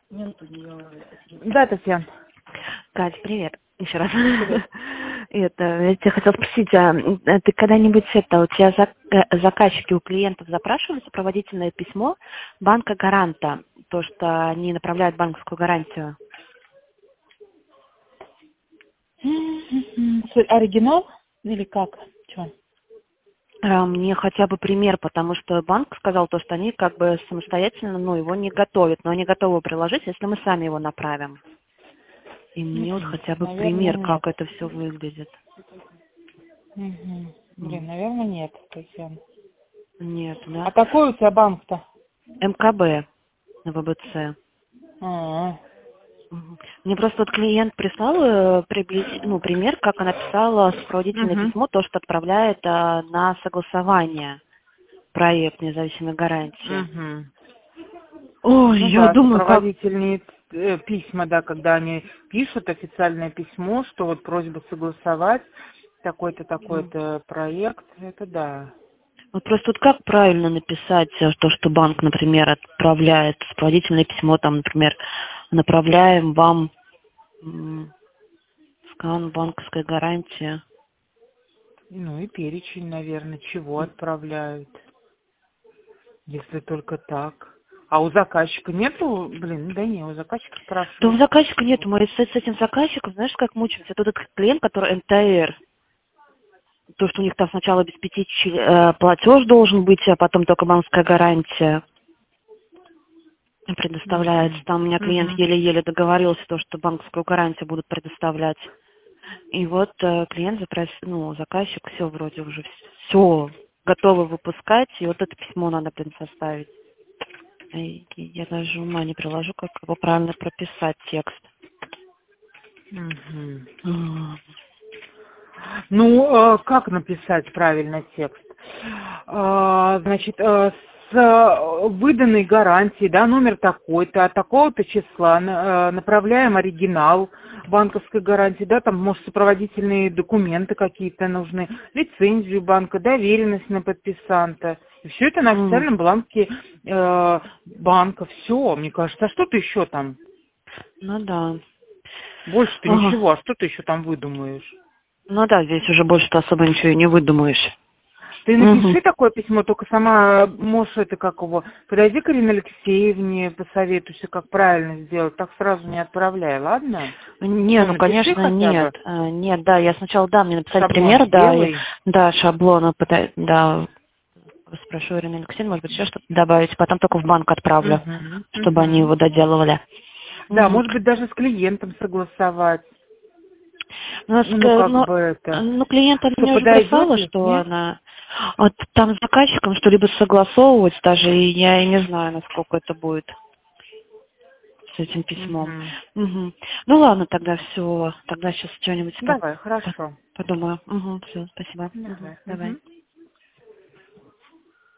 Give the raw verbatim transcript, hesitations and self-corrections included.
Нет у нее... Да, Татьяна. Кать, привет. Еще раз. Это, я тебя хотела спросить, а ты когда-нибудь это, у тебя зак- заказчики у клиентов запрашивали сопроводительное письмо банка гаранта, то, что они направляют банковскую гарантию? Оригинал или как? Чё? А, Мне хотя бы пример, потому что банк сказал то, что они как бы самостоятельно, ну, его не готовят, но они готовы приложить, если мы сами его направим. И мне вот Мгм. хотя бы Наверное, пример, нет. как это все выглядит. Мгм. Блин, М. наверное, нет, Татьяна. Нет, А да. какой у тебя банк-то? МКБ на ВБЦ. А, Мгм. Мне просто вот клиент прислал э, приблизи- ну, пример, как она писала сопроводительное угу. письмо, то, что отправляет а, на согласование проект независимой гарантии. Угу. Ой, Ну я да, думаю, как... сопроводительные э, письма, да, когда они пишут официальное письмо, что вот просьба согласовать такой-то, м, такой-то проект, это да. Вот просто вот как правильно написать э, то, что банк, например, отправляет сопроводительное письмо, там, например, направляем вам м, скан банковской гарантии. Ну и перечень, наверное, чего отправляют, если только так. А у заказчика нету, блин, ну да не, у заказчика Да у спрашивают. заказчика нету, мы с, с этим заказчиком, знаешь, как мучаемся? Тут этот клиент, который эн тэ эр, то, что у них там сначала обеспечить э, платеж должен быть, а потом только банковская гарантия предоставляется. Мгм. Там у меня клиент Мгм. еле-еле договорился, то, что банковскую гарантию будут предоставлять. И вот э, клиент запрос, ну, заказчик, все вроде уже все готовы выпускать, и вот это письмо надо, блин, составить. И я даже ума не приложу, как его правильно прописать текст. Мгм. А, Ну, э, как написать правильно текст? А, Значит, э, с э, выданной гарантией, да, номер такой-то, от такого-то числа на- э, направляем оригинал банковской гарантии, да, там, может, сопроводительные документы какие-то нужны, лицензию банка, доверенность на подписанта. И все это на м, официальном бланке э, банка. Все, мне кажется. А что ты еще там? Ну да. Больше-то Ага. ничего. А что ты еще там выдумаешь? Ну да, здесь уже больше-то особо ничего и не выдумаешь. Ты Угу. напиши такое письмо, только сама можешь это как его. Подойди к Ирине Алексеевне, посоветуйся, как правильно сделать. Так сразу не отправляй, ладно? Не, Ну, ну напиши конечно хотя нет. бы. А, Нет, да, я сначала да, мне написали Шаблон пример, да, и, сделай. да, шаблон, пытаюсь, да, спрошу Ирину Алексеевну, может быть, еще что-то добавить, потом только в банк отправлю, Угу, чтобы они угу. его доделывали. Да, Мгм. может быть, даже с клиентом согласовать. Ну, Ну, ск- как ну, бы это. ну, клиент Что мне уже подойдет прислала, ли? что Нет? она вот там с заказчиком что-либо согласовывать даже, и я и не знаю, насколько это будет с этим письмом. Угу. Мгм. Ну ладно, тогда все, тогда сейчас что-нибудь по- Давай, по- хорошо. подумаю. Угу, все, спасибо. Мгм, Давай. давай. Угу.